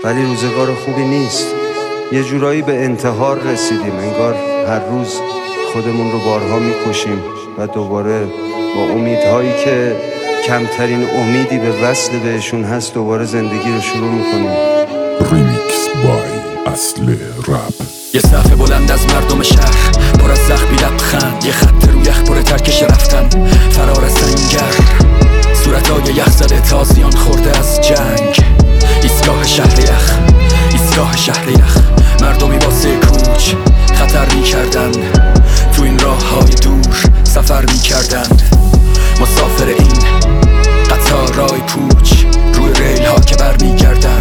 ولی روزگار خوبی نیست. یه جورایی به انتحار رسیدیم، انگار هر روز خودمون رو بارها میکشیم و دوباره با امیدهایی که کمترین امیدی به وصل بهشون هست دوباره زندگی رو شروع میکنیم. ریمیکس بای اصل رپ. یه صفحه بلند از مردم شهر پر از زخمی لبخند، یه خط رو یخ پر ترکش رفتن فرار سنگر، صورتای یخ زده تازیان خورده از جنگ. ایستگاه شهر یخ، ایستگاه شهر یخ، مردمی واسه کوچ خطر میکردن، تو این راه های دور سفر میکردن. مسافر این قطارای پوچ روی ریل ها که بر میگردن،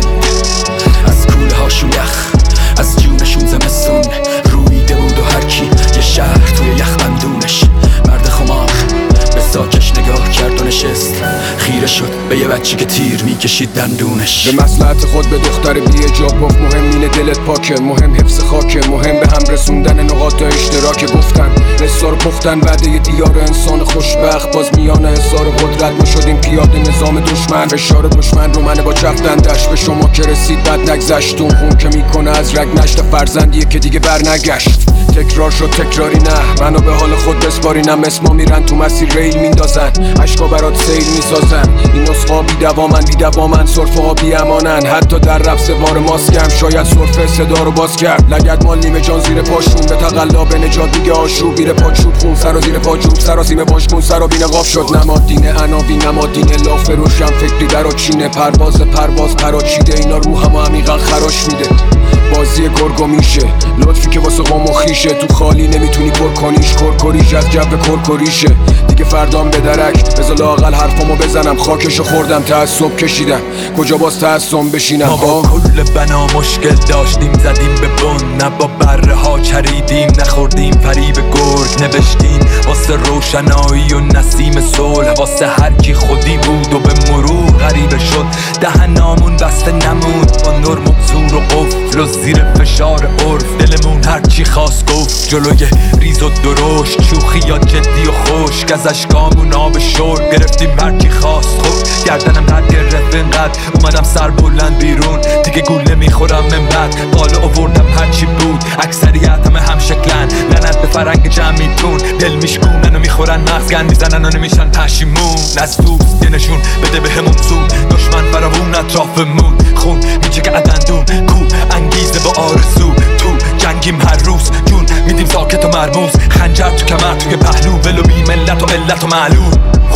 از کوله هاشون یخ، از جونشون زمستون رویده بود و هرکی یه شهر توی یخ بندونش. مرد خمار به ساکش نگاه کرد و نشست، خیره شد به یه بچی که تیر میکشید دندونش. به مصلحت خود به دختر بی حجاب گفت مهم اینه دلت پاکه، مهم حفظ خاکه، مهم به هم رسوندن نقاط اشتراک. گفتن قصه رو پختن وعده دیار انسان خوشبخت، باز میان حصار قدرت ما شدیم پیاده نظام دشمن. فشار دشمن رو منه با چفتندش به شما که رسید بد نگذشتون، خون که میکنه از رگ نشت فرزندیه که دیگه بر نگشت. تکرار شد تکراری نه، منو به حال خود بسپارینم. اسما میرن تو مسیر ریل میندازن، عشقا برات سیل میسازن. این نسخا بی دوامن صرفه ها بی امانن. حتی در رفت سوار ماسکم شاید صرفه صدا رو باز کرد. لگد مال نیمه جان زیر پاشون به تقلا به نجات دیگه آشوب. بیره پاک شد خون سر و زیر پا جوب، سراسیمه باشکون سر و بینه قاف شد. نمادینه عناوی نمادینه لافه روشن فکری در و چینه. پرواز پراچیده اینا روحمو عمیقا خراش میده. بازی گرگو میشه لطفی که واسه قوم خیشه، تو خالی نمیتونی پر کنیش. کرکریش از جو کرکریشه دیگه فردام به درک. بذار لااقل حرفامو بزنم، خاکشو خوردم تعصب کشیدم، کجا باز تعصب بشینم. ما با کل بنا مشکل داشتیم زدیم به بن، نه با بره ها چریدیم نخوردیم فریب گرگ. نوشتیم واسه روشنایی و نسیم صلح، واسه هر کی خودی بود و به مرور غریبه شد. دهنامون بسته نموند با نرم و زور و قفل و زیر فشار عرف. دلمون هرچی خواست گفت جلوی ریز و درشت، شوخی یا جدی و خشک از اشکامون آب شرب گرفتیم هرچی خواست. خب گردنم رد گرفت اینقدر اومدم سر بلند بیرون، دیگه گوله میخورم من بعد بالا آوردم هرچی بود. اکثریت هم شکلن، لعنت به فرنگ جمعیتون، دل میشکونن و میخورن مغزگن میزنن و نمیشن پشیمون. از دوست یه نشون بده به همون زود، دشمن فراوون اطرافمون، خون میچه که عدندون کو انگیزه با آرزو. تو جنگیم هر روز جون میدیم ساکت و مرموز، خنجر تو کمر توی پهلو، ولو بی ملت و علت و معلوم.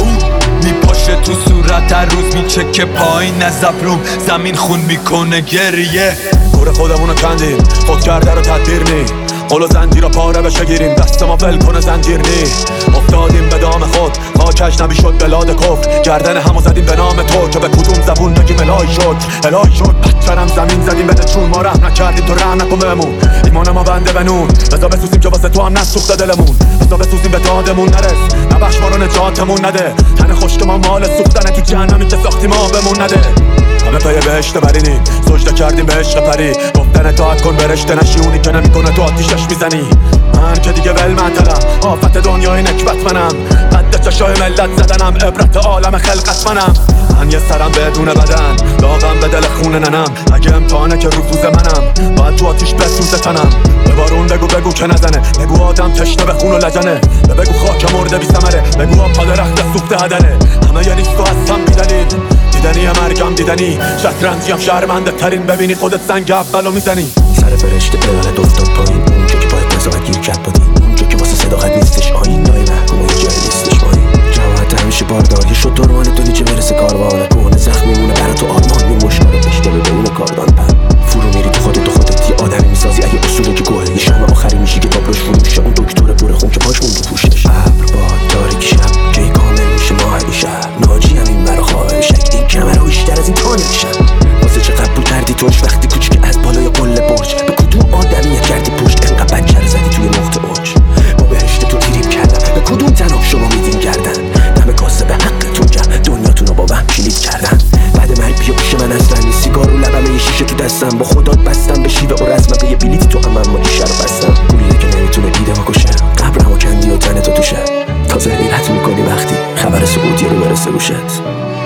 میپاشه تو صورت هر روز میچکه پایین از ابروم، زمین خون میکنه گریه. گور خودمونو کندیم خود کرده رو تدبیر نی، قول و زنجیر رو پاره بشه گیریم، دست ما ول کنه زنجیر نی. افتادیم به دام خود خاک اجنبی شد بلاد کفر، گردن همو زدیم به نام تو که به کدوم زبون بگیم الهی شد. الهی شد بچرم زمین زدیم بده چون ما رحم نکردیم تو رحم نکن بهمون. ایمان ما بنده به نون، بذار بسوزیم که واسه تو هم نسوخته دلمون. بذار بسوزیم به دادمون نرس، نبخش ما رو نجاتمون نده. تن خشک ما مال سوختن تو جهنمی که ساختیم آبمون نده. همه پای بهشت برینیم سجده کردیم به عشق پری، گفتن اطاعت کن برشته نشی، اونی که نمیکنه تو آتیشش میزنی. من که دیگه ول معطلم، آفت دنیای نکبت منم، قد چشای ملت زدنم، عبرت عالم خلقت منم. من یه سرم بدون بدن، داغم به دل خون ننم، اگه امتحانه که رفوز منم، باید تو آتیش بسوز تنم. به بارون بگو که نزنه، بگو آدم تشنه به خون و لجنه، بگو خاک مرده بی ثمره، بگو آب پا درخت سوخته هدره. همه یه نیست و هستم بیدلیل، دیدنی مرگم دیدنی، شطرنجیم شهرمنده ترین، ببینی خودت سنگ اولو میزنی. سر فرشته عدالت افتاد پایین، اونجا که باید نظامت گیر کرد پایین، اونجا که واسه صداقت نیستش آیین، نای محکوم و جای نیستش پایین. جماعت همیشه بارداری شد دوران دونی چه برسه کاروانه، کهنه زخم میمونه برا تو آرمان، میمشکا رو بشته به اون کاردان پن. فرو میری تو خودت یه آدمی میسازی اگه اصوله که گوه، یه شام آخری میشی که تابلوش فرو میشه، اون دکتر پر خون که پاش مونده پوشش. ابر باد تاریکی شب جای کامل میشه ماه شهر، ناجی همین مرا خواه شک این کمرها بیشتر از این تا نمیشن. واسه چه قبول کردی توش وقتی کوچیک از بالای قله برج، به کدوم آدمیت کردی پشت انقدر بچه رو زدی توی نقطه اوج. با بهشت تو تریپ کردم، به کدوم تناب شما میدین گردن، دم کاسه به حقتون جمع دنیاتون رو با وهم کلید کردن. بعد مرگ بیا پیش من اصلا، سیگار رو لبم یه شیشه تو دستم، با خدات بستم به شیوه و رسمم، به یه بلیت تو هم اما دیشه رو بستم. گولیه که نمیتونه دیده ما کشه، قبرمو کندی و تنه تو توشه، تازه حیرت میکنی وقتی خبر سقوطی رو برسه گوشت.